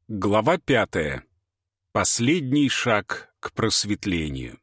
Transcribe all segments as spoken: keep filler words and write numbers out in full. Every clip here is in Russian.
Глава пятая. Последний шаг к просветлению.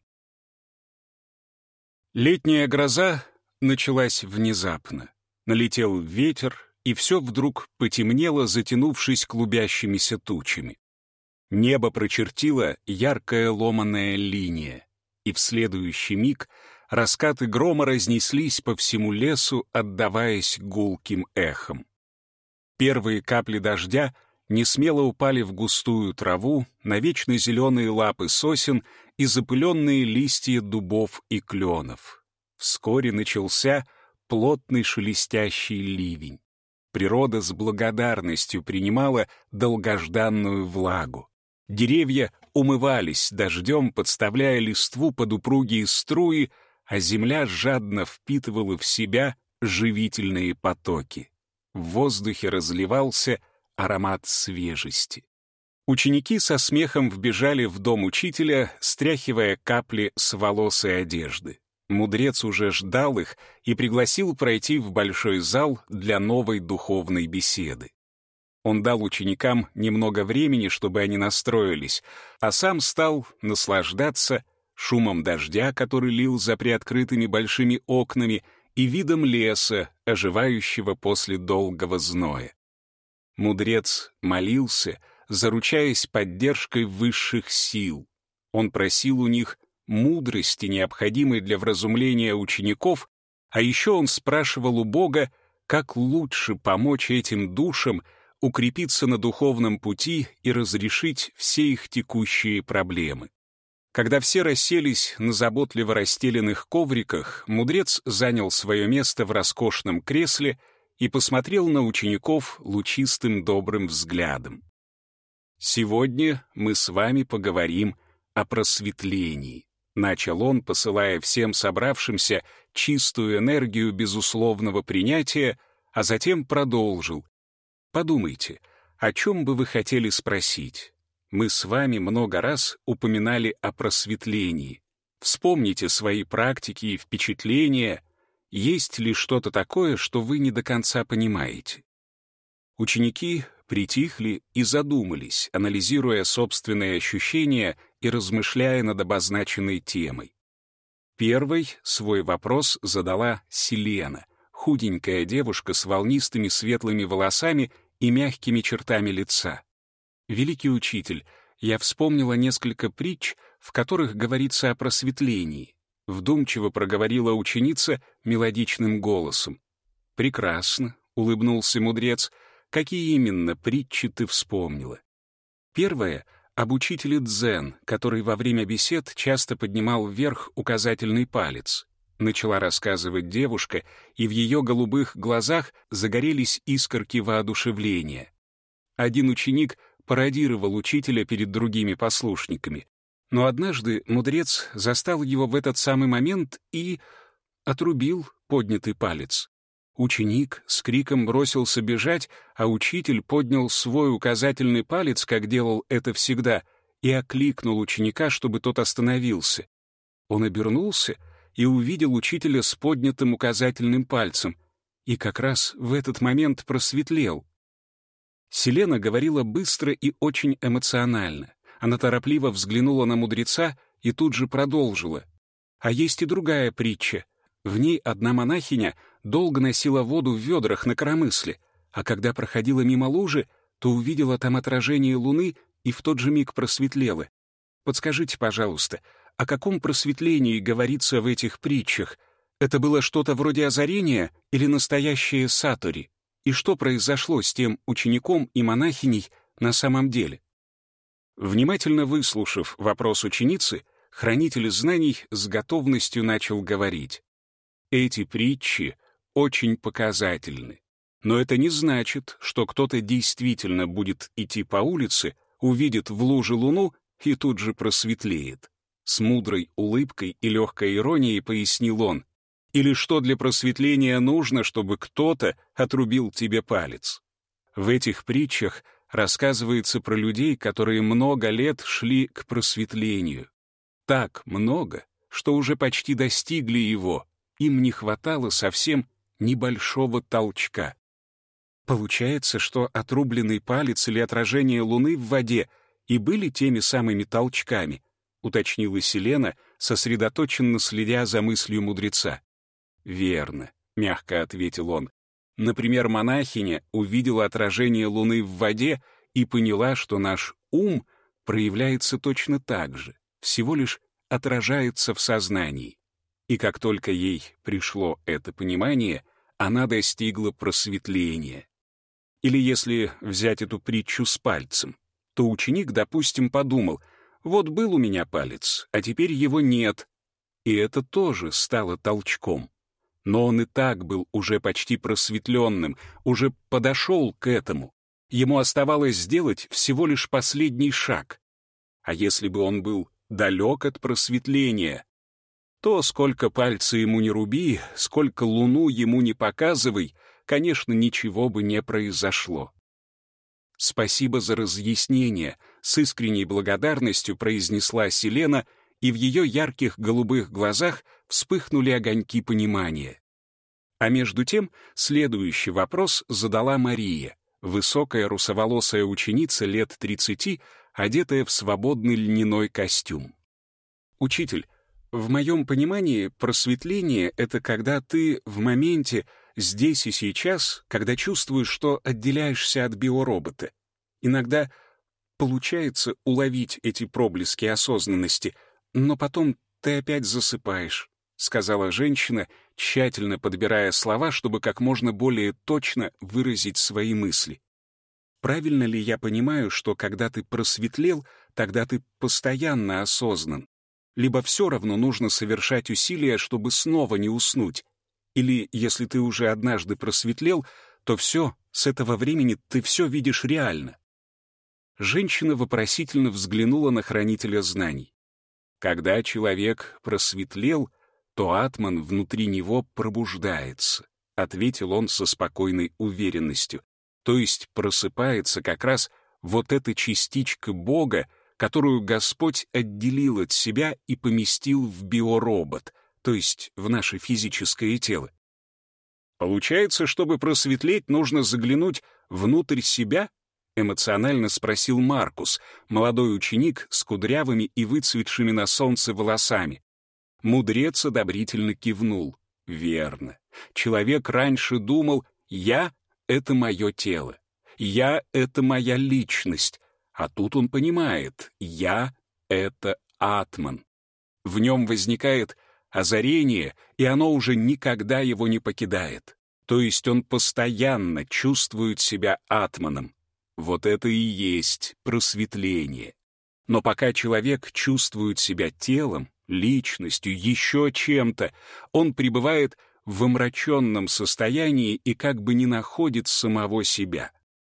Летняя гроза началась внезапно. Налетел ветер, и все вдруг потемнело, затянувшись клубящимися тучами. Небо прочертила яркая ломаная линия, и в следующий миг раскаты грома разнеслись по всему лесу, отдаваясь гулким эхом. Первые капли дождя несмело упали в густую траву, на вечно зеленые лапы сосен и запыленные листья дубов и кленов. Вскоре начался плотный шелестящий ливень. Природа с благодарностью принимала долгожданную влагу. Деревья умывались дождем, подставляя листву под упругие струи, а земля жадно впитывала в себя живительные потоки. В воздухе разливался аромат свежести. Ученики со смехом вбежали в дом учителя, стряхивая капли с волос и одежды. Мудрец уже ждал их и пригласил пройти в большой зал для новой духовной беседы. Он дал ученикам немного времени, чтобы они настроились, а сам стал наслаждаться шумом дождя, который лил за приоткрытыми большими окнами, и видом леса, оживающего после долгого зноя. Мудрец молился, заручаясь поддержкой высших сил. Он просил у них мудрости, необходимой для вразумления учеников, а еще он спрашивал у Бога, как лучше помочь этим душам укрепиться на духовном пути и разрешить все их текущие проблемы. Когда все расселись на заботливо расстеленных ковриках, мудрец занял свое место в роскошном кресле и посмотрел на учеников лучистым добрым взглядом. «Сегодня мы с вами поговорим о просветлении», — начал он, посылая всем собравшимся чистую энергию безусловного принятия, а затем продолжил. «Подумайте, о чем бы вы хотели спросить? Мы с вами много раз упоминали о просветлении. Вспомните свои практики и впечатления. Есть ли что-то такое, что вы не до конца понимаете?» Ученики притихли и задумались, анализируя собственные ощущения и размышляя над обозначенной темой. Первой свой вопрос задала Селена, худенькая девушка с волнистыми светлыми волосами и мягкими чертами лица. «Великий учитель, я вспомнила несколько притч, в которых говорится о просветлении», вдумчиво проговорила ученица мелодичным голосом. «Прекрасно», — улыбнулся мудрец, — «какие именно притчи ты вспомнила?» Первая — об учителе дзен, который во время бесед часто поднимал вверх указательный палец. Начала рассказывать девушка, и в ее голубых глазах загорелись искорки воодушевления. Один ученик пародировал учителя перед другими послушниками, но однажды мудрец застал его в этот самый момент и отрубил поднятый палец. Ученик с криком бросился бежать, а учитель поднял свой указательный палец, как делал это всегда, и окликнул ученика, чтобы тот остановился. Он обернулся и увидел учителя с поднятым указательным пальцем, и как раз в этот момент просветлел. Селена говорила быстро и очень эмоционально. Она торопливо взглянула на мудреца и тут же продолжила. А есть и другая притча. В ней одна монахиня долго носила воду в ведрах на коромысле, а когда проходила мимо лужи, то увидела там отражение луны и в тот же миг просветлела. Подскажите, пожалуйста, о каком просветлении говорится в этих притчах? Это было что-то вроде озарения или настоящее сатори? И что произошло с тем учеником и монахиней на самом деле? Внимательно выслушав вопрос ученицы, хранитель знаний с готовностью начал говорить. Эти притчи очень показательны. Но это не значит, что кто-то действительно будет идти по улице, увидит в луже луну и тут же просветлеет. С мудрой улыбкой и легкой иронией пояснил он. Или что для просветления нужно, чтобы кто-то отрубил тебе палец? В этих притчах рассказывается про людей, которые много лет шли к просветлению. Так много, что уже почти достигли его, им не хватало совсем небольшого толчка. Получается, что отрубленный палец или отражение Луны в воде и были теми самыми толчками, уточнила Селена, сосредоточенно следя за мыслью мудреца. «Верно», — мягко ответил он. «Например, монахиня увидела отражение Луны в воде и поняла, что наш ум проявляется точно так же, всего лишь отражается в сознании. И как только ей пришло это понимание, она достигла просветления. Или если взять эту притчу с пальцем, то ученик, допустим, подумал: вот был у меня палец, а теперь его нет. И это тоже стало толчком. Но он и так был уже почти просветленным, уже подошел к этому. Ему оставалось сделать всего лишь последний шаг. А если бы он был далек от просветления, то сколько пальца ему не руби, сколько луну ему не показывай, конечно, ничего бы не произошло. «Спасибо за разъяснение», — с искренней благодарностью произнесла Селена, и в ее ярких голубых глазах вспыхнули огоньки понимания. А между тем следующий вопрос задала Мария, высокая русоволосая ученица лет тридцати, одетая в свободный льняной костюм. «Учитель, в моем понимании просветление — это когда ты в моменте, здесь и сейчас, когда чувствуешь, что отделяешься от биоробота. Иногда получается уловить эти проблески осознанности, но потом ты опять засыпаешь», — сказала женщина, тщательно подбирая слова, чтобы как можно более точно выразить свои мысли. «Правильно ли я понимаю, что когда ты просветлел, тогда ты постоянно осознан? Либо все равно нужно совершать усилия, чтобы снова не уснуть? Или, если ты уже однажды просветлел, то все, с этого времени ты все видишь реально?» Женщина вопросительно взглянула на хранителя знаний. «Когда человек просветлел, то атман внутри него пробуждается», — ответил он со спокойной уверенностью. То есть просыпается как раз вот эта частичка Бога, которую Господь отделил от себя и поместил в биоробот, то есть в наше физическое тело. «Получается, чтобы просветлеть, нужно заглянуть внутрь себя?» — эмоционально спросил Маркус, молодой ученик с кудрявыми и выцветшими на солнце волосами. Мудрец одобрительно кивнул. «Верно. Человек раньше думал: я — это мое тело, я — это моя личность, а тут он понимает: я — это атман. В нем возникает озарение, и оно уже никогда его не покидает. То есть он постоянно чувствует себя атманом. Вот это и есть просветление. Но пока человек чувствует себя телом, личностью, еще чем-то, он пребывает в омраченном состоянии и как бы не находит самого себя».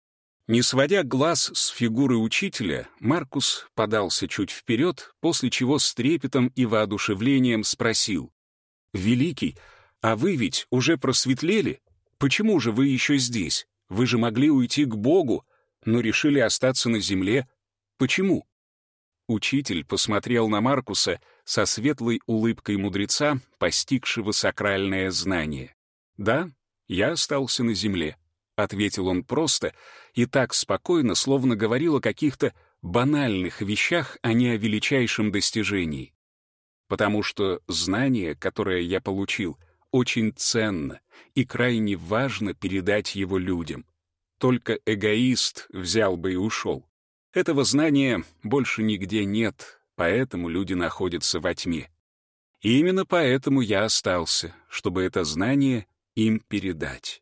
Не сводя глаз с фигуры учителя, Маркус подался чуть вперед, после чего с трепетом и воодушевлением спросил: «Великий, а вы ведь уже просветлели? Почему же вы еще здесь? Вы же могли уйти к Богу, но решили остаться на земле. Почему?» Учитель посмотрел на Маркуса со светлой улыбкой мудреца, постигшего сакральное знание. «Да, я остался на земле», — ответил он просто и так спокойно, словно говорил о каких-то банальных вещах, а не о величайшем достижении. «Потому что знание, которое я получил, очень ценно, и крайне важно передать его людям. Только эгоист взял бы и ушел. Этого знания больше нигде нет, поэтому люди находятся во тьме. И именно поэтому я остался, чтобы это знание им передать».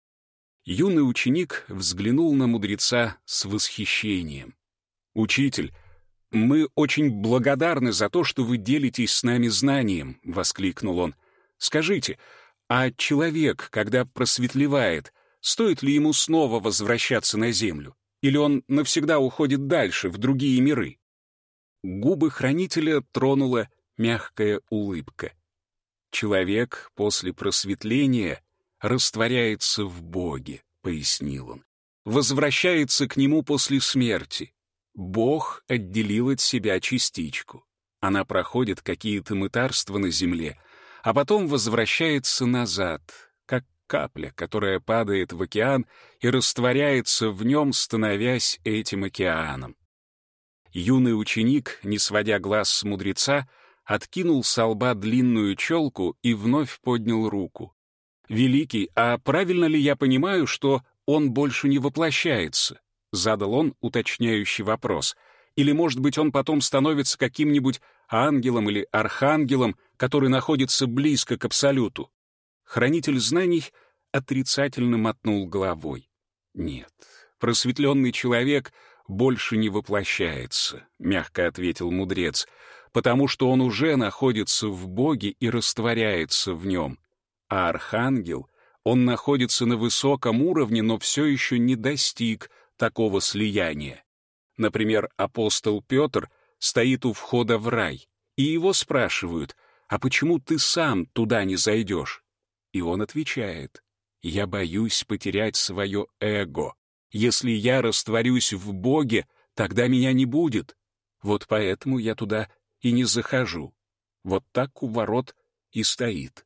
Юный ученик взглянул на мудреца с восхищением. «Учитель, мы очень благодарны за то, что вы делитесь с нами знанием», — воскликнул он. «Скажите, а человек, когда просветлевает, стоит ли ему снова возвращаться на землю? Или он навсегда уходит дальше, в другие миры?» Губы хранителя тронула мягкая улыбка. «Человек после просветления растворяется в Боге», — пояснил он. «Возвращается к Нему после смерти. Бог отделил от себя частичку. Она проходит какие-то мытарства на земле, а потом возвращается назад, как капля, которая падает в океан и растворяется в нем, становясь этим океаном. Юный ученик, не сводя глаз с мудреца, откинул со лба длинную челку и вновь поднял руку. «Великий, а правильно ли я понимаю, что он больше не воплощается?» — задал он уточняющий вопрос. «Или, может быть, он потом становится каким-нибудь ангелом или архангелом, который находится близко к Абсолюту?» Хранитель знаний отрицательно мотнул головой. «Нет, просветленный человек больше не воплощается», — мягко ответил мудрец, «потому что он уже находится в Боге и растворяется в нем. А архангел, он находится на высоком уровне, но все еще не достиг такого слияния. Например, апостол Петр стоит у входа в рай, и его спрашивают: «А почему ты сам туда не зайдешь?» И он отвечает: «Я боюсь потерять свое эго. Если я растворюсь в Боге, тогда меня не будет. Вот поэтому я туда и не захожу». Вот так у ворот и стоит.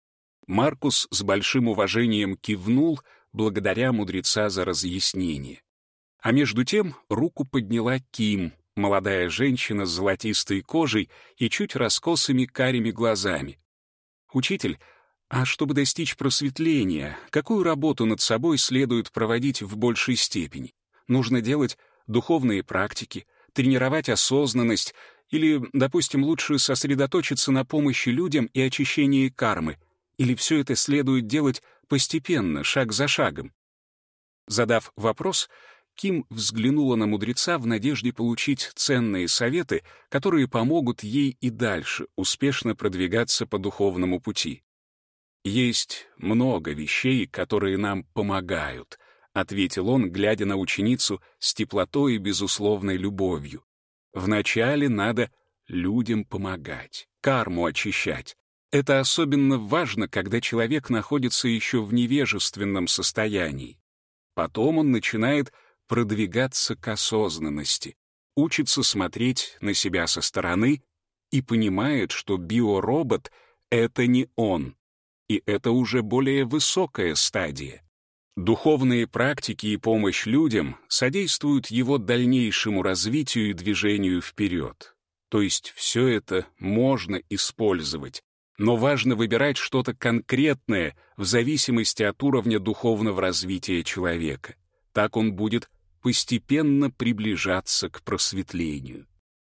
Маркус с большим уважением кивнул, благодаря мудреца за разъяснение. А между тем руку подняла Ким, молодая женщина с золотистой кожей и чуть раскосыми карими глазами. «Учитель, а чтобы достичь просветления, какую работу над собой следует проводить в большей степени? Нужно делать духовные практики, тренировать осознанность или, допустим, лучше сосредоточиться на помощи людям и очищении кармы? Или все это следует делать постепенно, шаг за шагом?» Задав вопрос, Ким взглянула на мудреца в надежде получить ценные советы, которые помогут ей и дальше успешно продвигаться по духовному пути. «Есть много вещей, которые нам помогают», — ответил он, глядя на ученицу с теплотой и безусловной любовью. «Вначале надо людям помогать, карму очищать. Это особенно важно, когда человек находится еще в невежественном состоянии. Потом он начинает продвигаться к осознанности, учится смотреть на себя со стороны и понимает, что биоробот — это не он, и это уже более высокая стадия. Духовные практики и помощь людям содействуют его дальнейшему развитию и движению вперед. То есть все это можно использовать, но важно выбирать что-то конкретное в зависимости от уровня духовного развития человека. Так он будет постепенно приближаться к просветлению.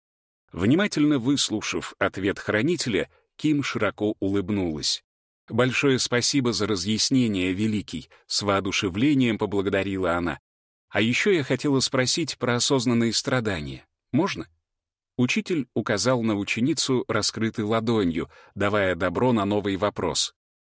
Внимательно выслушав ответ хранителя, Ким широко улыбнулась. «Большое спасибо за разъяснение, Великий», — с воодушевлением поблагодарила она. «А еще я хотела спросить про осознанные страдания. Можно?» Учитель указал на ученицу раскрытой ладонью, давая добро на новый вопрос.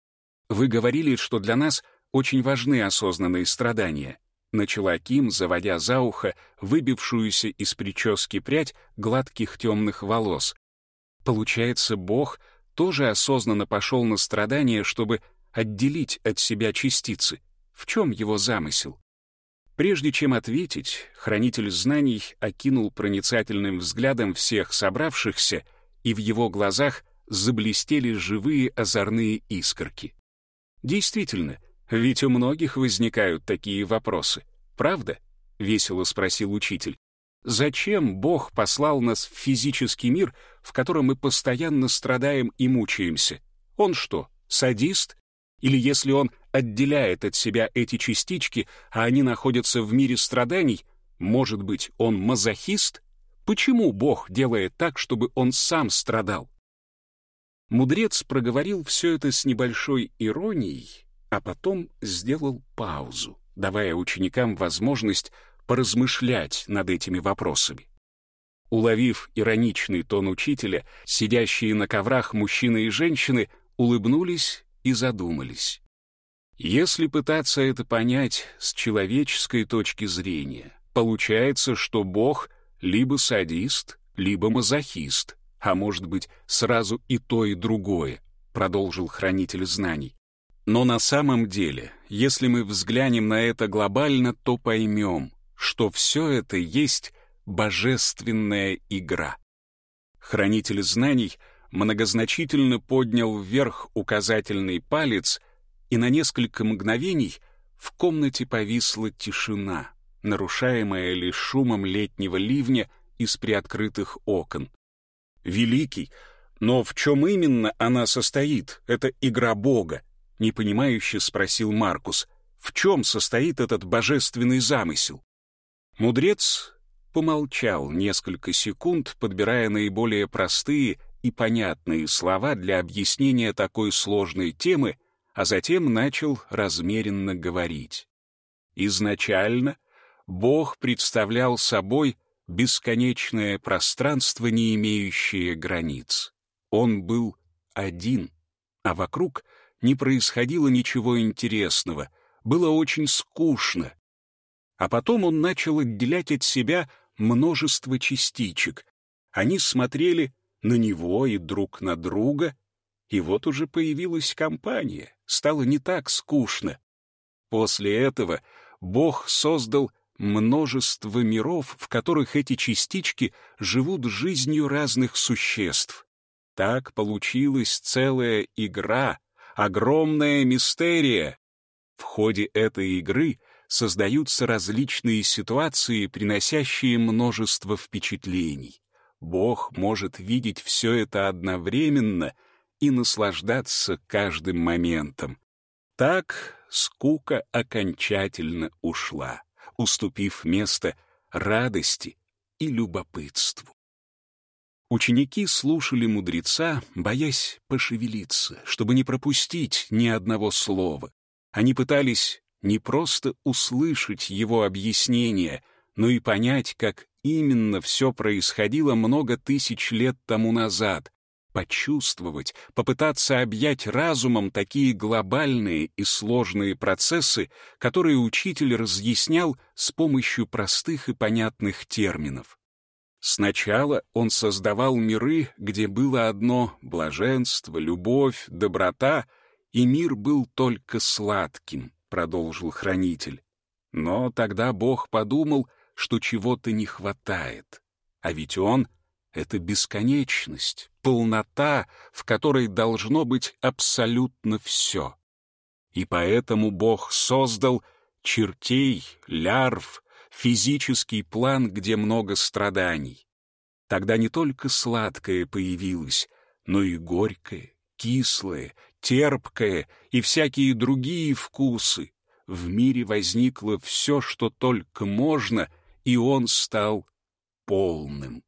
«Вы говорили, что для нас очень важны осознанные страдания», — начала Ким, заводя за ухо выбившуюся из прически прядь гладких темных волос. «Получается, Бог тоже осознанно пошел на страдания, чтобы отделить от себя частицы. В чем его замысел?» Прежде чем ответить, хранитель знаний окинул проницательным взглядом всех собравшихся, и в его глазах заблестели живые озорные искорки. «Действительно, ведь у многих возникают такие вопросы. Правда?» — весело спросил учитель. «Зачем Бог послал нас в физический мир, в котором мы постоянно страдаем и мучаемся? Он что, садист? Или если он отделяет от себя эти частички, а они находятся в мире страданий, может быть, он мазохист? Почему Бог делает так, чтобы он сам страдал?» Мудрец проговорил все это с небольшой иронией, а потом сделал паузу, давая ученикам возможность поразмышлять над этими вопросами. Уловив ироничный тон учителя, сидящие на коврах мужчины и женщины улыбнулись и задумались. Если пытаться это понять с человеческой точки зрения, получается, что Бог либо садист, либо мазохист, а может быть, сразу и то, и другое, продолжил хранитель знаний. Но на самом деле, если мы взглянем на это глобально, то поймем, что все это есть божественная игра. Хранитель знаний многозначительно поднял вверх указательный палец и на несколько мгновений в комнате повисла тишина, нарушаемая лишь шумом летнего ливня из приоткрытых окон. «Великий, но в чем именно она состоит, эта игра Бога?» — непонимающе спросил Маркус. «В чем состоит этот божественный замысел?» Мудрец помолчал несколько секунд, подбирая наиболее простые и понятные слова для объяснения такой сложной темы, а затем начал размеренно говорить. Изначально Бог представлял собой бесконечное пространство, не имеющее границ. Он был один, а вокруг не происходило ничего интересного, было очень скучно. А потом он начал отделять от себя множество частичек. Они смотрели на него и друг на друга, и вот уже появилась компания, стало не так скучно. После этого Бог создал множество миров, в которых эти частички живут жизнью разных существ. Так получилась целая игра, огромная мистерия. В ходе этой игры создаются различные ситуации, приносящие множество впечатлений. Бог может видеть все это одновременно и наслаждаться каждым моментом. Так скука окончательно ушла, уступив место радости и любопытству. Ученики слушали мудреца, боясь пошевелиться, чтобы не пропустить ни одного слова. Они пытались не просто услышать его объяснение, но и понять, как именно все происходило много тысяч лет тому назад, почувствовать, попытаться объять разумом такие глобальные и сложные процессы, которые учитель разъяснял с помощью простых и понятных терминов. Сначала он создавал миры, где было одно блаженство, любовь, доброта, и мир был только сладким, продолжил хранитель. Но тогда Бог подумал, что чего-то не хватает. А ведь он — это бесконечность, полнота, в которой должно быть абсолютно все. И поэтому Бог создал чертей, лярв, физический план, где много страданий. Тогда не только сладкое появилось, но и горькое, кислое, терпкое и всякие другие вкусы. В мире возникло все, что только можно, и он стал полным.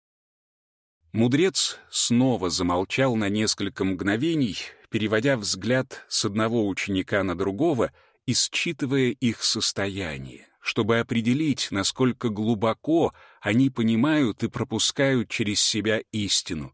Мудрец снова замолчал на несколько мгновений, переводя взгляд с одного ученика на другого и считывая их состояние, чтобы определить, насколько глубоко они понимают и пропускают через себя истину.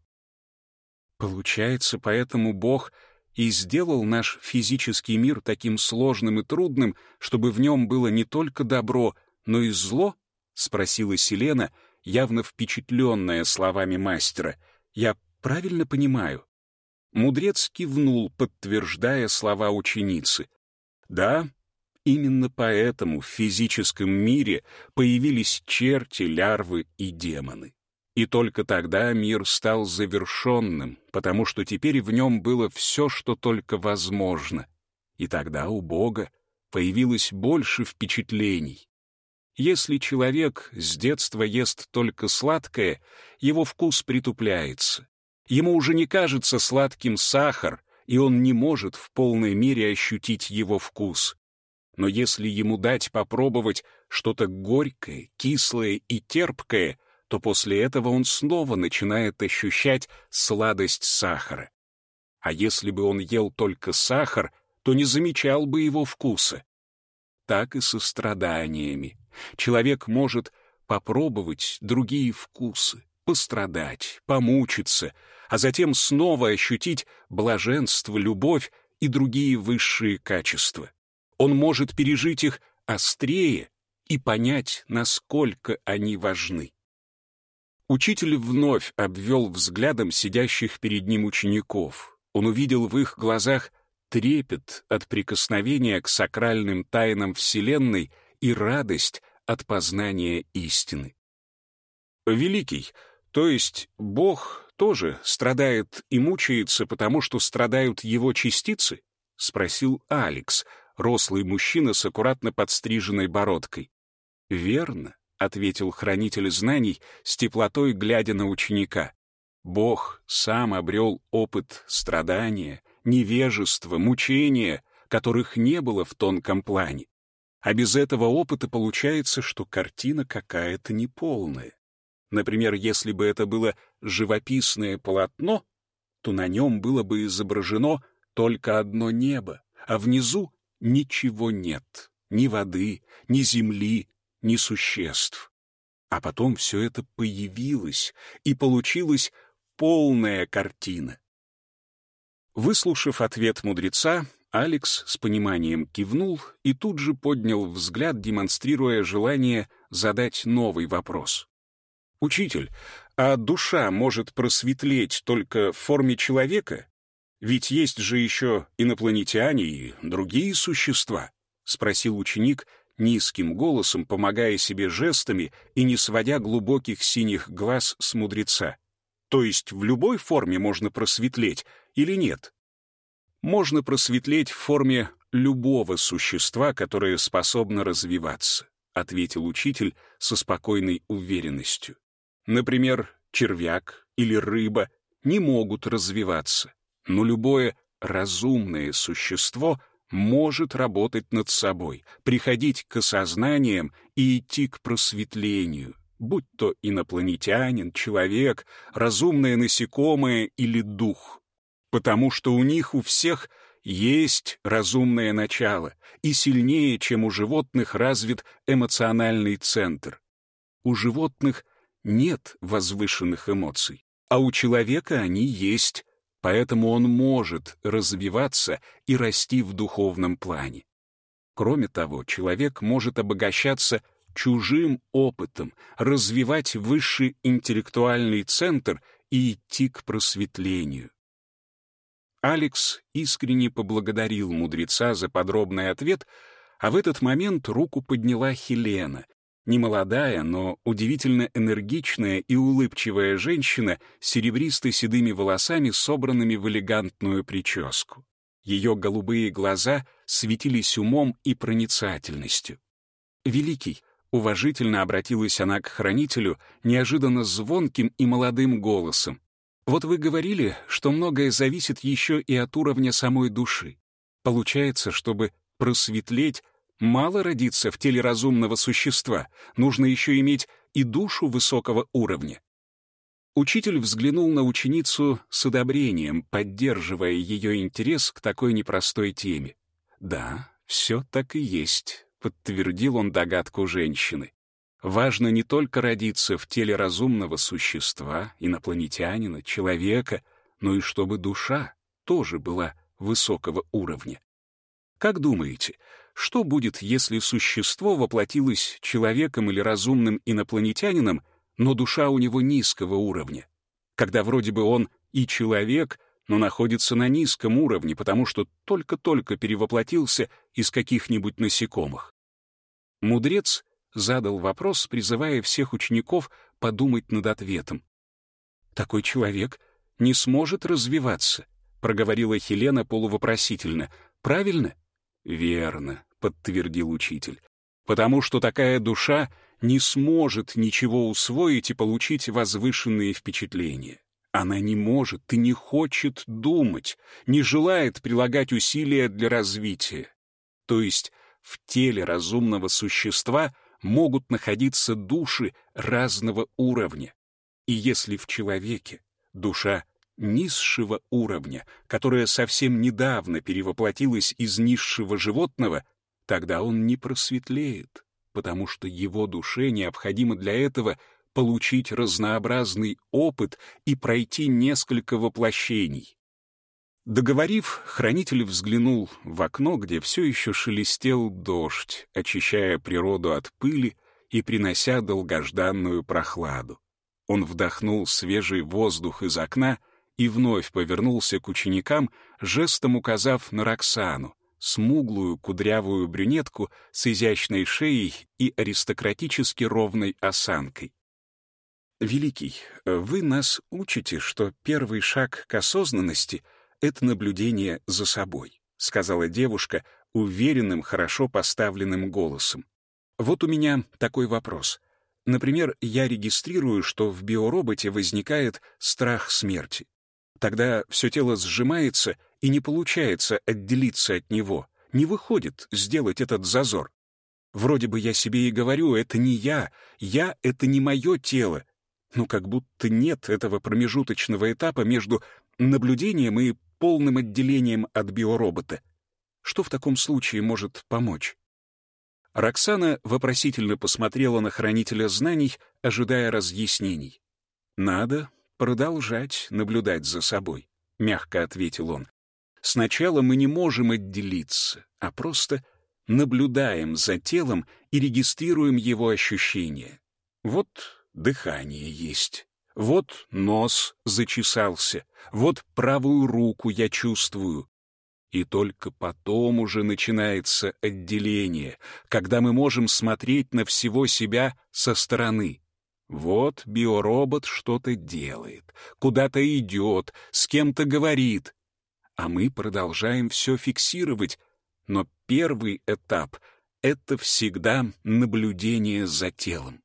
Получается, поэтому Бог и сделал наш физический мир таким сложным и трудным, чтобы в нем было не только добро, но и зло? — спросила Селена, явно впечатленная словами мастера. «Я правильно понимаю?» Мудрец кивнул, подтверждая слова ученицы. «Да, именно поэтому в физическом мире появились черти, лярвы и демоны. И только тогда мир стал завершенным, потому что теперь в нем было все, что только возможно. И тогда у Бога появилось больше впечатлений. Если человек с детства ест только сладкое, его вкус притупляется. Ему уже не кажется сладким сахар, и он не может в полной мере ощутить его вкус. Но если ему дать попробовать что-то горькое, кислое и терпкое, то после этого он снова начинает ощущать сладость сахара. А если бы он ел только сахар, то не замечал бы его вкуса. Так и со страданиями. Человек может попробовать другие вкусы, пострадать, помучиться, а затем снова ощутить блаженство, любовь и другие высшие качества. Он может пережить их острее и понять, насколько они важны. Учитель вновь обвел взглядом сидящих перед ним учеников. Он увидел в их глазах трепет от прикосновения к сакральным тайнам Вселенной и радость от познания истины. Великий, то есть Бог тоже страдает и мучается, потому что страдают его частицы? — спросил Алекс, рослый мужчина с аккуратно подстриженной бородкой. «Верно», — ответил хранитель знаний, с теплотой глядя на ученика. «Бог сам обрел опыт страдания, невежества, мучения, которых не было в тонком плане. А без этого опыта получается, что картина какая-то неполная. Например, если бы это было живописное полотно, то на нем было бы изображено только одно небо, а внизу ничего нет, ни воды, ни земли, ни существ. А потом все это появилось, и получилась полная картина». Выслушав ответ мудреца, Алекс с пониманием кивнул и тут же поднял взгляд, демонстрируя желание задать новый вопрос. «Учитель, а душа может просветлеть только в форме человека? Ведь есть же еще инопланетяне и другие существа», — спросил ученик низким голосом, помогая себе жестами и не сводя глубоких синих глаз с мудреца. «То есть в любой форме можно просветлеть или нет?» «Можно просветлеть в форме любого существа, которое способно развиваться», — ответил учитель со спокойной уверенностью. «Например, червяк или рыба не могут развиваться, но любое разумное существо может работать над собой, приходить к осознаниям и идти к просветлению, будь то инопланетянин, человек, разумное насекомое или дух, потому что у них у всех есть разумное начало, и сильнее, чем у животных, развит эмоциональный центр. У животных нет возвышенных эмоций, а у человека они есть, поэтому он может развиваться и расти в духовном плане. Кроме того, человек может обогащаться чужим опытом, развивать высший интеллектуальный центр и идти к просветлению. Алекс искренне поблагодарил мудреца за подробный ответ, а в этот момент руку подняла Хелена, немолодая, но удивительно энергичная и улыбчивая женщина с серебристо-седыми волосами, собранными в элегантную прическу. Ее голубые глаза светились умом и проницательностью. «Великий», — уважительно обратилась она к хранителю неожиданно звонким и молодым голосом, «вот вы говорили, что многое зависит еще и от уровня самой души. Получается, чтобы просветлеть, мало родиться в теле разумного существа, нужно еще иметь и душу высокого уровня». Учитель взглянул на ученицу с одобрением, поддерживая ее интерес к такой непростой теме. «Да, все так и есть», — подтвердил он догадку женщины. «Важно не только родиться в теле разумного существа, инопланетянина, человека, но и чтобы душа тоже была высокого уровня. Как думаете, что будет, если существо воплотилось человеком или разумным инопланетянином, но душа у него низкого уровня? Когда вроде бы он и человек, но находится на низком уровне, потому что только-только перевоплотился из каких-нибудь насекомых». Мудрец задал вопрос, призывая всех учеников подумать над ответом. «Такой человек не сможет развиваться», — проговорила Хелена полувопросительно. «Правильно?» «Верно», — подтвердил учитель. «Потому что такая душа не сможет ничего усвоить и получить возвышенные впечатления. Она не может и не хочет думать, не желает прилагать усилия для развития. То есть в теле разумного существа могут находиться души разного уровня. И если в человеке душа низшего уровня, которая совсем недавно перевоплотилась из низшего животного, тогда он не просветлеет, потому что его душе необходимо для этого получить разнообразный опыт и пройти несколько воплощений». Договорив, хранитель взглянул в окно, где все еще шелестел дождь, очищая природу от пыли и принося долгожданную прохладу. Он вдохнул свежий воздух из окна и вновь повернулся к ученикам, жестом указав на Роксану, смуглую кудрявую брюнетку с изящной шеей и аристократически ровной осанкой. «Великий, вы нас учите, что первый шаг к осознанности — это наблюдение за собой», — сказала девушка уверенным, хорошо поставленным голосом. Вот у меня такой вопрос. Например, я регистрирую, что в биороботе возникает страх смерти. Тогда все тело сжимается, и не получается отделиться от него, не выходит сделать этот зазор. Вроде бы я себе и говорю, это не я, я — это не мое тело. Но как будто нет этого промежуточного этапа между наблюдением и полным отделением от биоробота. Что в таком случае может помочь? Роксана вопросительно посмотрела на хранителя знаний, ожидая разъяснений. «Надо продолжать наблюдать за собой», — мягко ответил он. «Сначала мы не можем отделиться, а просто наблюдаем за телом и регистрируем его ощущения. Вот дыхание есть, вот нос зачесался, вот правую руку я чувствую. И только потом уже начинается отделение, когда мы можем смотреть на всего себя со стороны. Вот биоробот что-то делает, куда-то идет, с кем-то говорит. А мы продолжаем все фиксировать, но первый этап — это всегда наблюдение за телом».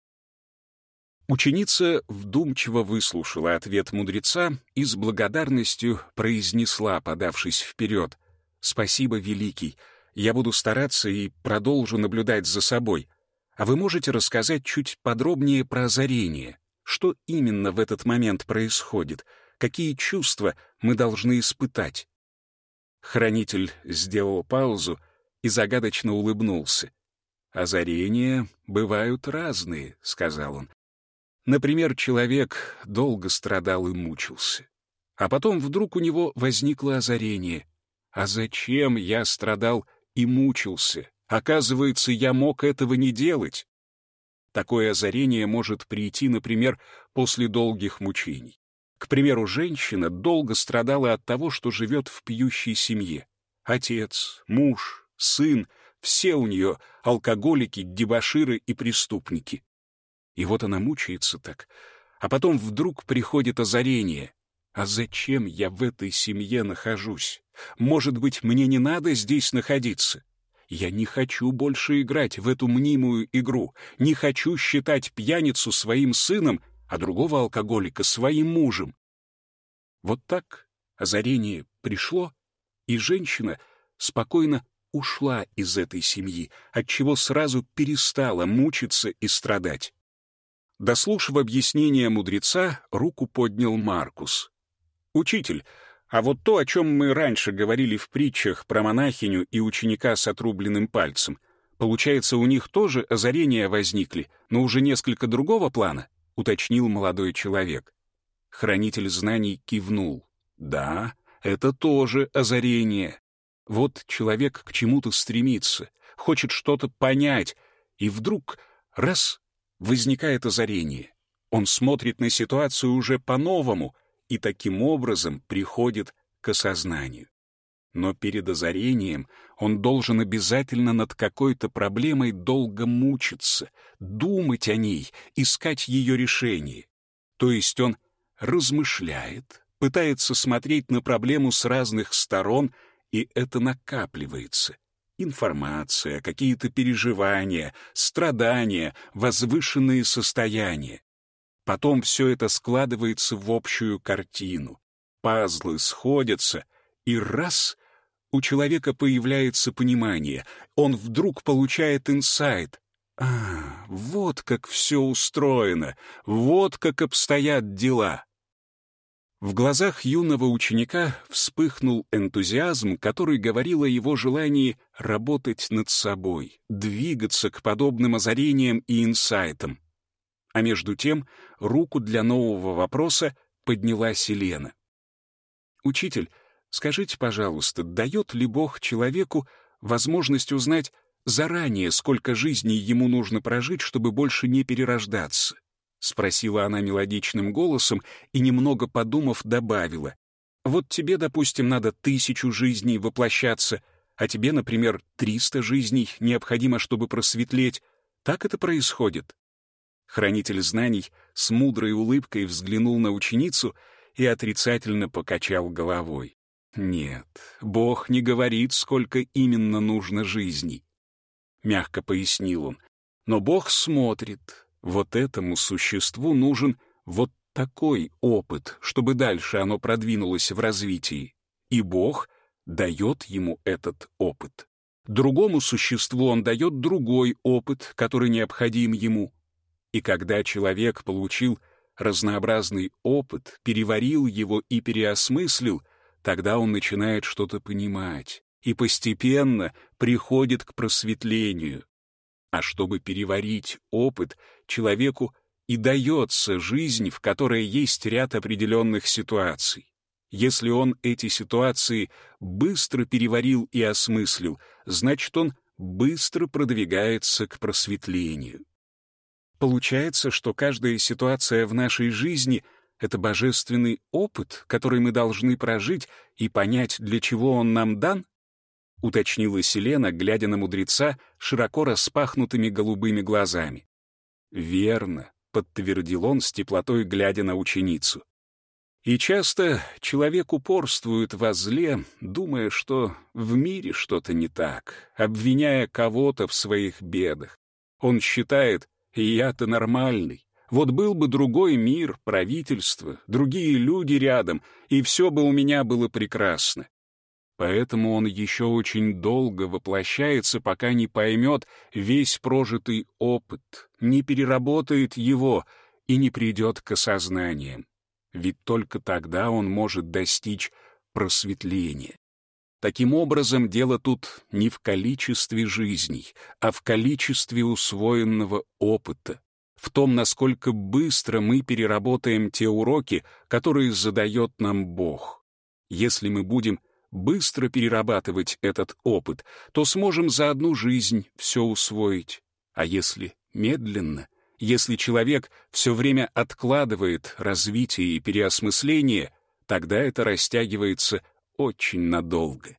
Ученица вдумчиво выслушала ответ мудреца и с благодарностью произнесла, подавшись вперед: «Спасибо, великий, я буду стараться и продолжу наблюдать за собой. А вы можете рассказать чуть подробнее про озарение? Что именно в этот момент происходит? Какие чувства мы должны испытать?» Хранитель сделал паузу и загадочно улыбнулся. «Озарения бывают разные», — сказал он. Например, человек долго страдал и мучился. А потом вдруг у него возникло озарение. А зачем я страдал и мучился? Оказывается, я мог этого не делать. Такое озарение может прийти, например, после долгих мучений. К примеру, женщина долго страдала от того, что живет в пьющей семье. Отец, муж, сын — все у нее алкоголики, дебоширы и преступники. И вот она мучается так, а потом вдруг приходит озарение. А зачем я в этой семье нахожусь? Может быть, мне не надо здесь находиться? Я не хочу больше играть в эту мнимую игру, не хочу считать пьяницу своим сыном, а другого алкоголика своим мужем. Вот так озарение пришло, и женщина спокойно ушла из этой семьи, отчего сразу перестала мучиться и страдать. Дослушав объяснение мудреца, руку поднял Маркус. «Учитель, а вот то, о чем мы раньше говорили в притчах про монахиню и ученика с отрубленным пальцем, получается, у них тоже озарения возникли, но уже несколько другого плана?» — уточнил молодой человек. Хранитель знаний кивнул. «Да, это тоже озарение. Вот человек к чему-то стремится, хочет что-то понять, и вдруг раз — возникает озарение. Он смотрит на ситуацию уже по-новому и таким образом приходит к осознанию. Но перед озарением он должен обязательно над какой-то проблемой долго мучиться, думать о ней, искать ее решение. То есть он размышляет, пытается смотреть на проблему с разных сторон, и это накапливается. Информация, какие-то переживания, страдания, возвышенные состояния. Потом все это складывается в общую картину. Пазлы сходятся, и раз — у человека появляется понимание, он вдруг получает инсайт. А, вот как все устроено, вот как обстоят дела. В глазах юного ученика вспыхнул энтузиазм, который говорил о его желании работать над собой, двигаться к подобным озарениям и инсайтам. А между тем руку для нового вопроса подняла Селена. «Учитель, скажите, пожалуйста, дает ли Бог человеку возможность узнать заранее, сколько жизней ему нужно прожить, чтобы больше не перерождаться?» — спросила она мелодичным голосом и, немного подумав, добавила. «Вот тебе, допустим, надо тысячу жизней воплощаться, а тебе, например, триста жизней необходимо, чтобы просветлеть. Так это происходит?» Хранитель знаний с мудрой улыбкой взглянул на ученицу и отрицательно покачал головой. Нет, Бог не говорит, сколько именно нужно жизней. Мягко пояснил он. Но Бог смотрит. Вот этому существу нужен вот такой опыт, чтобы дальше оно продвинулось в развитии. И Бог дает ему этот опыт. Другому существу он дает другой опыт, который необходим ему. И когда человек получил разнообразный опыт, переварил его и переосмыслил, тогда он начинает что-то понимать и постепенно приходит к просветлению. А чтобы переварить опыт, человеку и дается жизнь, в которой есть ряд определенных ситуаций. Если он эти ситуации быстро переварил и осмыслил, значит, он быстро продвигается к просветлению. Получается, что каждая ситуация в нашей жизни — это божественный опыт, который мы должны прожить и понять, для чего он нам дан? Уточнила Селена, глядя на мудреца широко распахнутыми голубыми глазами. «Верно», — подтвердил он с теплотой, глядя на ученицу. «И часто человек упорствует во зле, думая, что в мире что-то не так, обвиняя кого-то в своих бедах. Он считает, я-то нормальный. Вот был бы другой мир, правительство, другие люди рядом, и все бы у меня было прекрасно. Поэтому он еще очень долго воплощается, пока не поймет весь прожитый опыт, не переработает его и не придет к осознаниям. Ведь только тогда он может достичь просветления. Таким образом, дело тут не в количестве жизней, а в количестве усвоенного опыта, в том, насколько быстро мы переработаем те уроки, которые задает нам Бог. Если мы будем быстро перерабатывать этот опыт, то сможем за одну жизнь все усвоить. А если медленно, если человек все время откладывает развитие и переосмысление, тогда это растягивается очень надолго.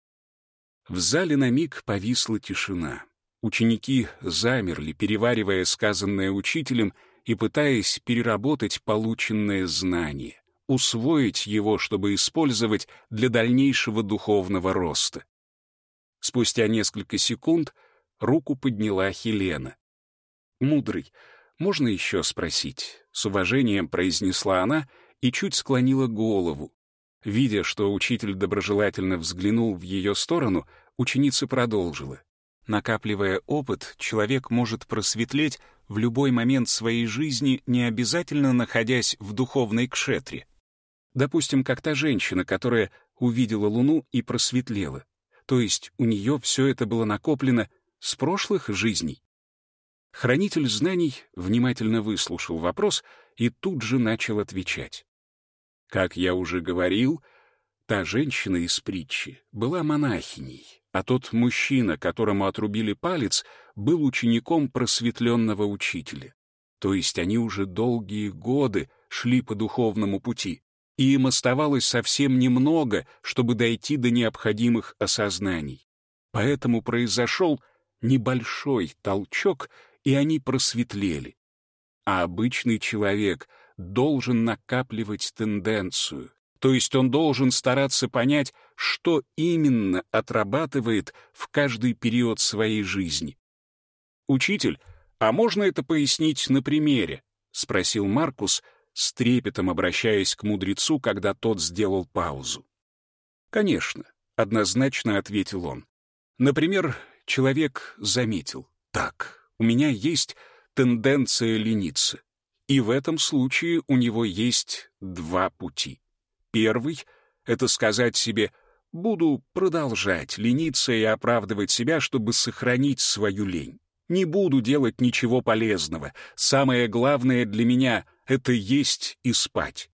В зале на миг повисла тишина. Ученики замерли, переваривая сказанное учителем и пытаясь переработать полученное знание, усвоить его, чтобы использовать для дальнейшего духовного роста. Спустя несколько секунд руку подняла Хелена. «Мудрый, можно еще спросить?» — с уважением произнесла она и чуть склонила голову. Видя, что учитель доброжелательно взглянул в ее сторону, ученица продолжила. Накапливая опыт, человек может просветлеть в любой момент своей жизни, не обязательно находясь в духовной кшетре. Допустим, как та женщина, которая увидела Луну и просветлела. То есть у нее все это было накоплено с прошлых жизней. Хранитель знаний внимательно выслушал вопрос и тут же начал отвечать. Как я уже говорил, та женщина из притчи была монахиней, а тот мужчина, которому отрубили палец, был учеником просветленного учителя. То есть они уже долгие годы шли по духовному пути, и им оставалось совсем немного, чтобы дойти до необходимых осознаний. Поэтому произошел небольшой толчок, и они просветлели. А обычный человек должен накапливать тенденцию, то есть он должен стараться понять, что именно отрабатывает в каждый период своей жизни. «Учитель, а можно это пояснить на примере?» — спросил Маркус, с трепетом обращаясь к мудрецу, когда тот сделал паузу. «Конечно», — однозначно ответил он. «Например, человек заметил, так, у меня есть тенденция лениться. И в этом случае у него есть два пути. Первый — это сказать себе «буду продолжать лениться и оправдывать себя, чтобы сохранить свою лень. Не буду делать ничего полезного. Самое главное для меня — это есть и спать».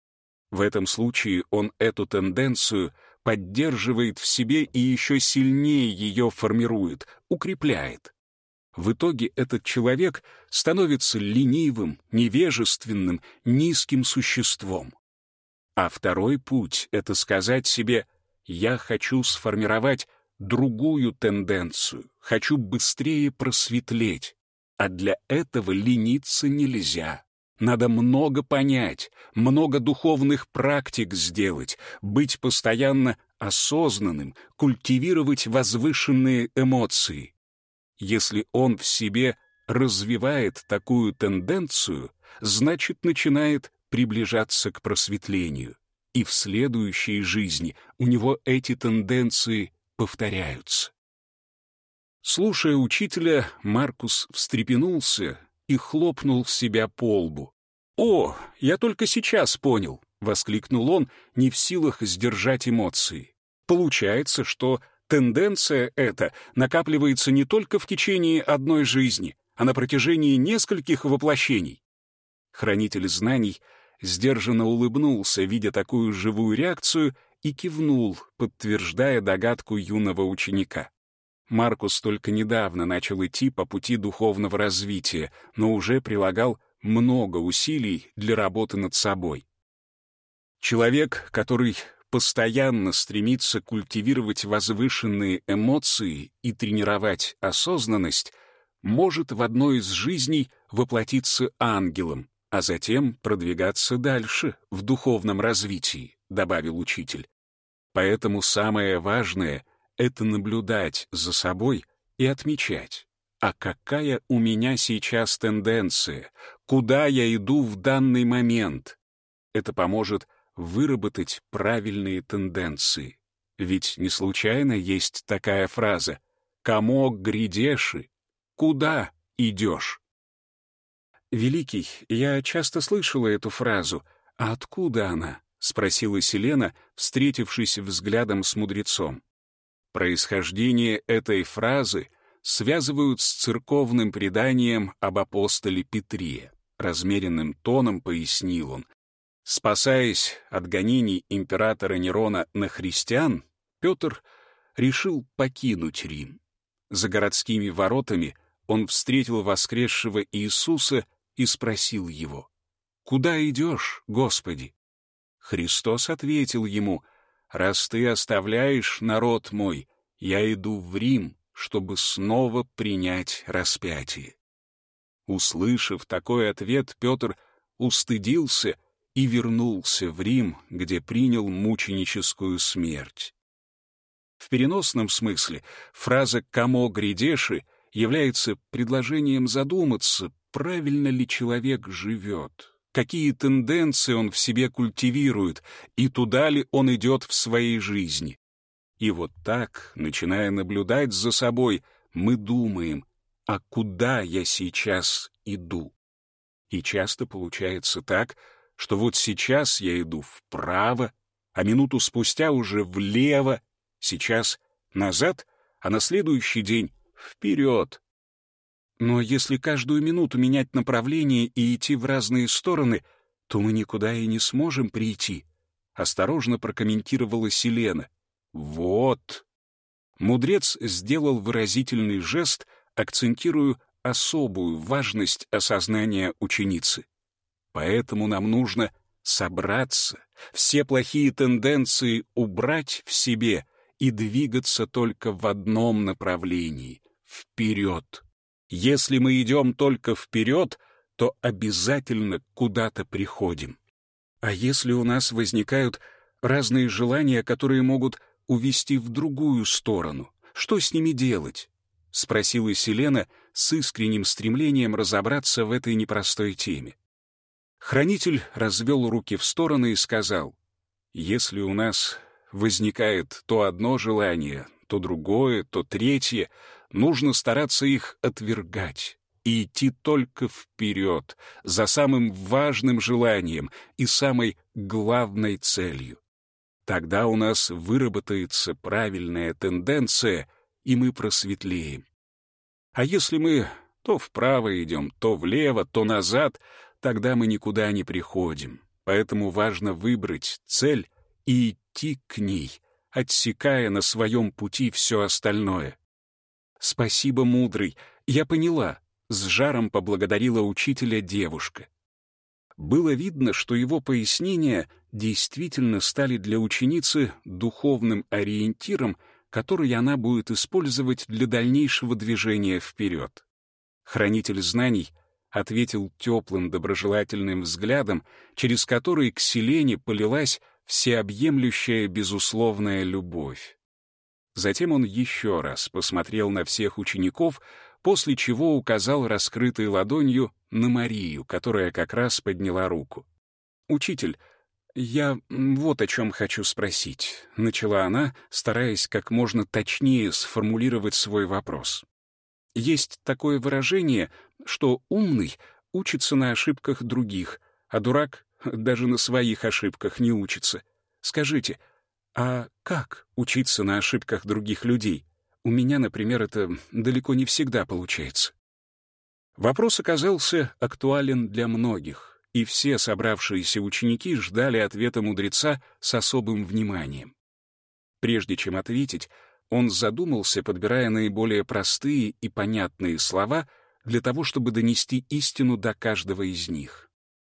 В этом случае он эту тенденцию поддерживает в себе и еще сильнее ее формирует, укрепляет. В итоге этот человек становится ленивым, невежественным, низким существом. А второй путь — это сказать себе «я хочу сформировать другую тенденцию, хочу быстрее просветлеть, а для этого лениться нельзя. Надо много понять, много духовных практик сделать, быть постоянно осознанным, культивировать возвышенные эмоции. Если он в себе развивает такую тенденцию, значит, начинает приближаться к просветлению. И в следующей жизни у него эти тенденции повторяются. Слушая учителя, Маркус встрепенулся и хлопнул себя по лбу. «О, я только сейчас понял!» — воскликнул он, не в силах сдержать эмоции. «Получается, что тенденция эта накапливается не только в течение одной жизни, а на протяжении нескольких воплощений». Хранитель знаний сдержанно улыбнулся, видя такую живую реакцию, и кивнул, подтверждая догадку юного ученика. Маркус только недавно начал идти по пути духовного развития, но уже прилагал много усилий для работы над собой. Человек, который постоянно стремится культивировать возвышенные эмоции и тренировать осознанность, может в одной из жизней воплотиться ангелом, а затем продвигаться дальше в духовном развитии, добавил учитель. Поэтому самое важное — это наблюдать за собой и отмечать, а какая у меня сейчас тенденция, куда я иду в данный момент. Это поможет выработать правильные тенденции. Ведь не случайно есть такая фраза «Камо грядеши? Куда идешь?» «Великий, я часто слышала эту фразу. А откуда она?» — спросила Селена, встретившись взглядом с мудрецом. Происхождение этой фразы связывают с церковным преданием об апостоле Петре. Размеренным тоном пояснил он. Спасаясь от гонений императора Нерона на христиан, Петр решил покинуть Рим. За городскими воротами он встретил воскресшего Иисуса и спросил его: «Куда идешь, Господи?» Христос ответил ему: «Раз ты оставляешь народ мой, я иду в Рим, чтобы снова принять распятие». Услышав такой ответ, Петр устыдился и вернулся в Рим, где принял мученическую смерть. В переносном смысле фраза «камо грядеши» является предложением задуматься, правильно ли человек живет, какие тенденции он в себе культивирует и туда ли он идет в своей жизни. И вот так, начиная наблюдать за собой, мы думаем, а куда я сейчас иду? И часто получается так, что вот сейчас я иду вправо, а минуту спустя уже влево, сейчас назад, а на следующий день вперед. Но если каждую минуту менять направление и идти в разные стороны, то мы никуда и не сможем прийти, — осторожно прокомментировала Селена. Вот. Мудрец сделал выразительный жест, акцентируя особую важность осознания ученицы. Поэтому нам нужно собраться, все плохие тенденции убрать в себе и двигаться только в одном направлении — вперед. Если мы идем только вперед, то обязательно куда-то приходим. А если у нас возникают разные желания, которые могут увести в другую сторону, что с ними делать? — спросила Селена с искренним стремлением разобраться в этой непростой теме. Хранитель развел руки в стороны и сказал: «Если у нас возникает то одно желание, то другое, то третье, нужно стараться их отвергать и идти только вперед, за самым важным желанием и самой главной целью. Тогда у нас выработается правильная тенденция, и мы просветлеем. А если мы то вправо идем, то влево, то назад, тогда мы никуда не приходим. Поэтому важно выбрать цель и идти к ней, отсекая на своем пути все остальное». «Спасибо, мудрый, я поняла», — с жаром поблагодарила учителя девушка. Было видно, что его пояснения действительно стали для ученицы духовным ориентиром, который она будет использовать для дальнейшего движения вперед. Хранитель знаний ответил теплым доброжелательным взглядом, через который к Селене полилась всеобъемлющая безусловная любовь. Затем он еще раз посмотрел на всех учеников, после чего указал раскрытой ладонью на Марию, которая как раз подняла руку. «Учитель, я вот о чем хочу спросить», — начала она, стараясь как можно точнее сформулировать свой вопрос. «Есть такое выражение, что умный учится на ошибках других, а дурак даже на своих ошибках не учится. Скажите, а как учиться на ошибках других людей? У меня, например, это далеко не всегда получается». Вопрос оказался актуален для многих, и все собравшиеся ученики ждали ответа мудреца с особым вниманием. Прежде чем ответить, он задумался, подбирая наиболее простые и понятные слова для того, чтобы донести истину до каждого из них.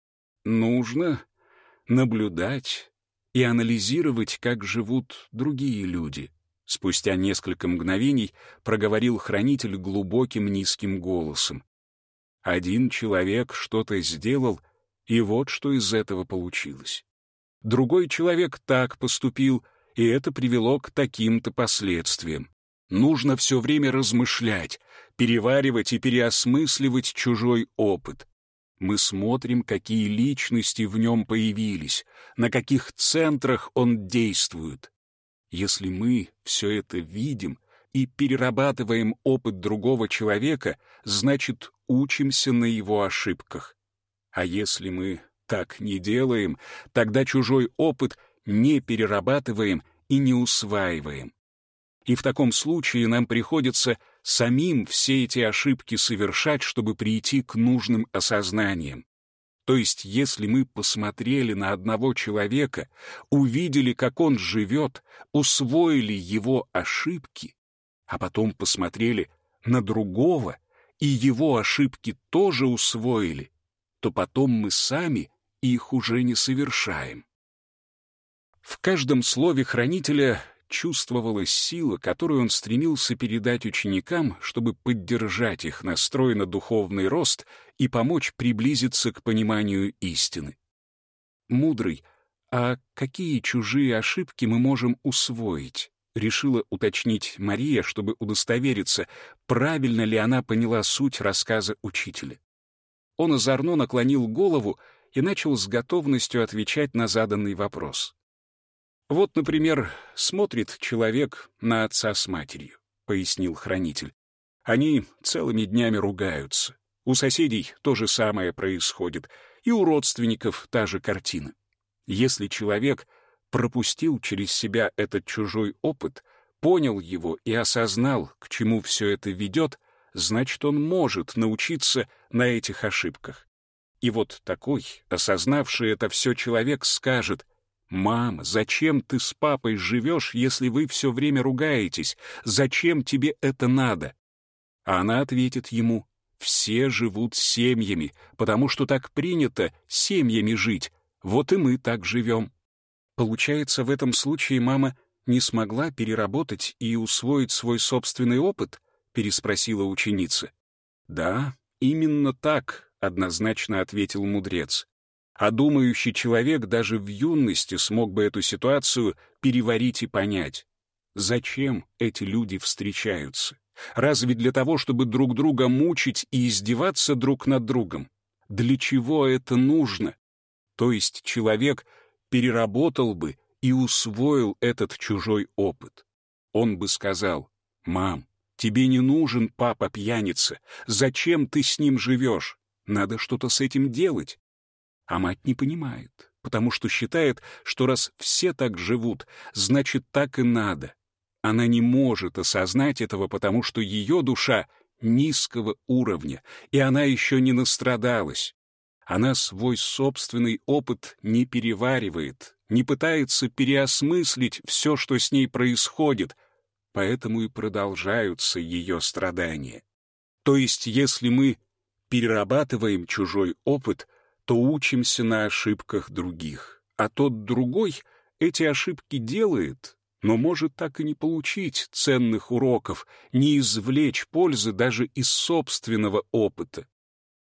Нужно наблюдать и анализировать, как живут другие люди. Спустя несколько мгновений проговорил хранитель глубоким низким голосом. Один человек что-то сделал, и вот что из этого получилось. Другой человек так поступил, и это привело к таким-то последствиям. Нужно все время размышлять, переваривать и переосмысливать чужой опыт. Мы смотрим, какие личности в нем появились, на каких центрах он действует. Если мы все это видим и перерабатываем опыт другого человека, значит, учимся на его ошибках. А если мы так не делаем, тогда чужой опыт не перерабатываем и не усваиваем. И в таком случае нам приходится самим все эти ошибки совершать, чтобы прийти к нужным осознаниям. То есть, если мы посмотрели на одного человека, увидели, как он живет, усвоили его ошибки, а потом посмотрели на другого, и его ошибки тоже усвоили, то потом мы сами их уже не совершаем. В каждом слове хранителя чувствовалась сила, которую он стремился передать ученикам, чтобы поддержать их настрой на духовный рост и помочь приблизиться к пониманию истины. «Мудрый, а какие чужие ошибки мы можем усвоить?» — решила уточнить Мария, чтобы удостовериться, правильно ли она поняла суть рассказа учителя. Он озорно наклонил голову и начал с готовностью отвечать на заданный вопрос. «Вот, например, смотрит человек на отца с матерью», — пояснил хранитель. «Они целыми днями ругаются. У соседей то же самое происходит, и у родственников та же картина. Если человек пропустил через себя этот чужой опыт, понял его и осознал, к чему все это ведет, значит, он может научиться на этих ошибках. И вот такой, осознавший это все человек, скажет: «Мама, зачем ты с папой живешь, если вы все время ругаетесь? Зачем тебе это надо?» А она ответит ему: «Все живут семьями, потому что так принято семьями жить. Вот и мы так живем». Получается, в этом случае мама не смогла переработать и усвоить свой собственный опыт? Переспросила ученица. «Да, именно так», — однозначно ответил мудрец. А думающий человек даже в юности смог бы эту ситуацию переварить и понять. Зачем эти люди встречаются? Разве для того, чтобы друг друга мучить и издеваться друг над другом? Для чего это нужно? То есть человек переработал бы и усвоил этот чужой опыт. Он бы сказал: «Мам, тебе не нужен папа-пьяница. Зачем ты с ним живешь? Надо что-то с этим делать». А мать не понимает, потому что считает, что раз все так живут, значит, так и надо. Она не может осознать этого, потому что ее душа низкого уровня, и она еще не настрадалась. Она свой собственный опыт не переваривает, не пытается переосмыслить все, что с ней происходит, поэтому и продолжаются ее страдания. То есть, если мы перерабатываем чужой опыт, то учимся на ошибках других, а тот другой эти ошибки делает, но может так и не получить ценных уроков, не извлечь пользы даже из собственного опыта.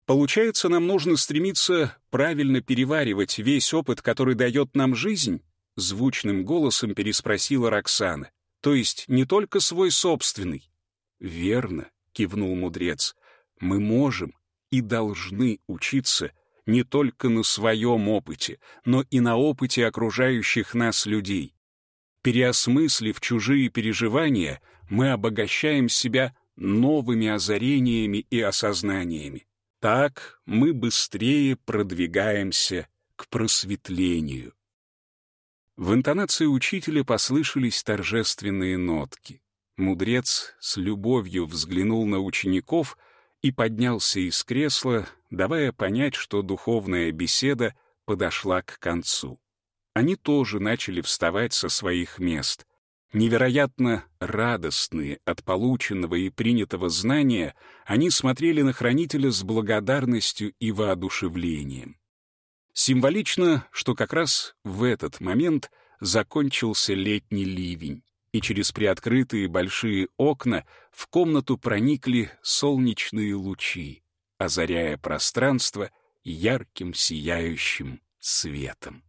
Получается, нам нужно стремиться правильно переваривать весь опыт, который дает нам жизнь? Звучным голосом переспросила Роксана. То есть не только свой собственный? Верно, кивнул мудрец. Мы можем и должны учиться не только на своем опыте, но и на опыте окружающих нас людей. Переосмыслив чужие переживания, мы обогащаем себя новыми озарениями и осознаниями. Так мы быстрее продвигаемся к просветлению. В интонации учителя послышались торжественные нотки. Мудрец с любовью взглянул на учеников и поднялся из кресла, давая понять, что духовная беседа подошла к концу. Они тоже начали вставать со своих мест. Невероятно радостные от полученного и принятого знания, они смотрели на хранителя с благодарностью и воодушевлением. Символично, что как раз в этот момент закончился летний ливень, и через приоткрытые большие окна в комнату проникли солнечные лучи, озаряя пространство ярким сияющим светом.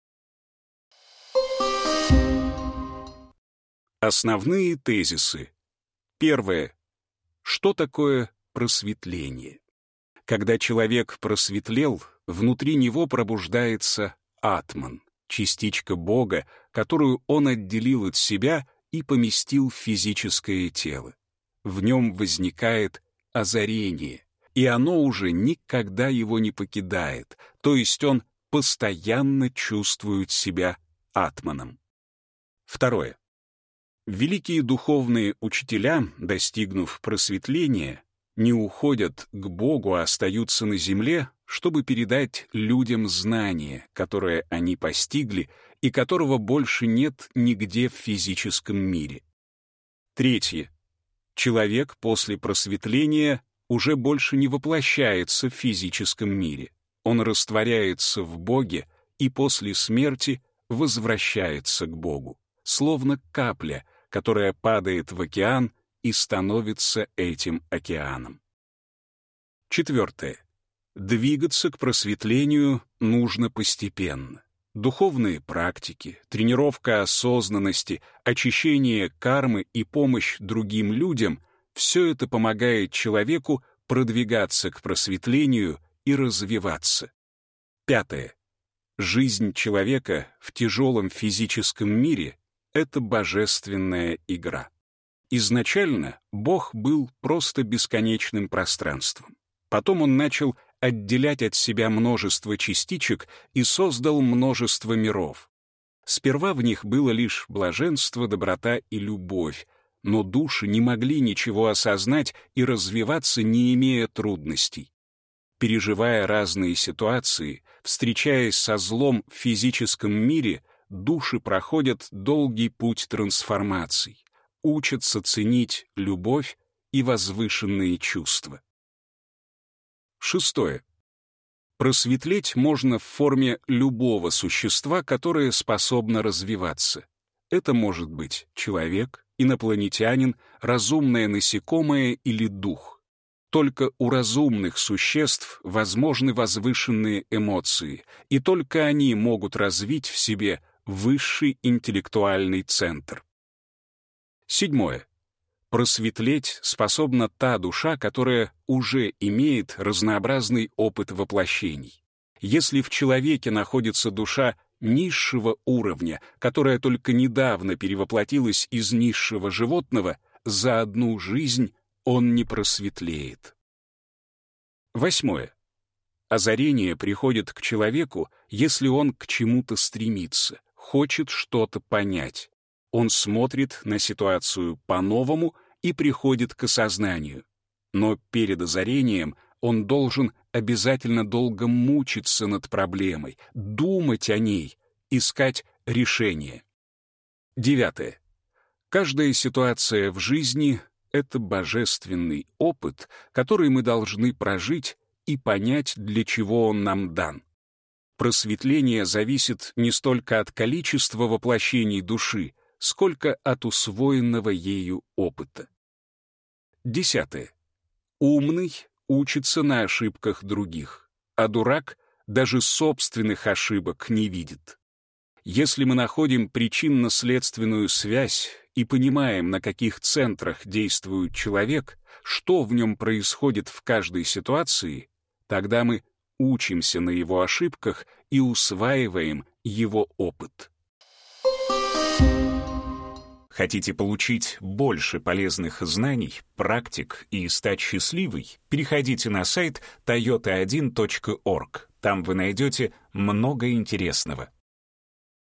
Основные тезисы. Первое. Что такое просветление? Когда человек просветлел, внутри него пробуждается атман, частичка Бога, которую он отделил от себя и поместил в физическое тело. В нем возникает озарение, и оно уже никогда его не покидает, то есть он постоянно чувствует себя атманом. Второе. Великие духовные учителя, достигнув просветления, не уходят к Богу, а остаются на земле, чтобы передать людям знание, которое они постигли и которого больше нет нигде в физическом мире. Третье. Человек после просветления уже больше не воплощается в физическом мире. Он растворяется в Боге и после смерти возвращается к Богу, словно капля, которая падает в океан и становится этим океаном. Четвертое. Двигаться к просветлению нужно постепенно. Духовные практики, тренировка осознанности, очищение кармы и помощь другим людям — все это помогает человеку продвигаться к просветлению и развиваться. Пятое. Жизнь человека в тяжелом физическом мире — это божественная игра. Изначально Бог был просто бесконечным пространством. Потом он начал отделять от себя множество частичек и создал множество миров. Сперва в них было лишь блаженство, доброта и любовь, но души не могли ничего осознать и развиваться, не имея трудностей. Переживая разные ситуации, встречаясь со злом в физическом мире, души проходят долгий путь трансформаций, учатся ценить любовь и возвышенные чувства. Шестое. Просветлеть можно в форме любого существа, которое способно развиваться. Это может быть человек, инопланетянин, разумное насекомое или дух. Только у разумных существ возможны возвышенные эмоции, и только они могут развить в себе высший интеллектуальный центр. Седьмое. Просветлеть способна та душа, которая уже имеет разнообразный опыт воплощений. Если в человеке находится душа низшего уровня, которая только недавно перевоплотилась из низшего животного, за одну жизнь он не просветлеет. Восьмое. Озарение приходит к человеку, если он к чему-то стремится, хочет что-то понять. Он смотрит на ситуацию по-новому и приходит к осознанию. Но перед озарением он должен обязательно долго мучиться над проблемой, думать о ней, искать решение. Девятое. Каждая ситуация в жизни — это божественный опыт, который мы должны прожить и понять, для чего он нам дан. Просветление зависит не столько от количества воплощений души, сколько от усвоенного ею опыта. Десятое. Умный учится на ошибках других, а дурак даже собственных ошибок не видит. Если мы находим причинно-следственную связь и понимаем, на каких центрах действует человек, что в нем происходит в каждой ситуации, тогда мы учимся на его ошибках и усваиваем его опыт. Хотите получить больше полезных знаний, практик и стать счастливой? Переходите на сайт тойота один точка орг. Там вы найдете много интересного.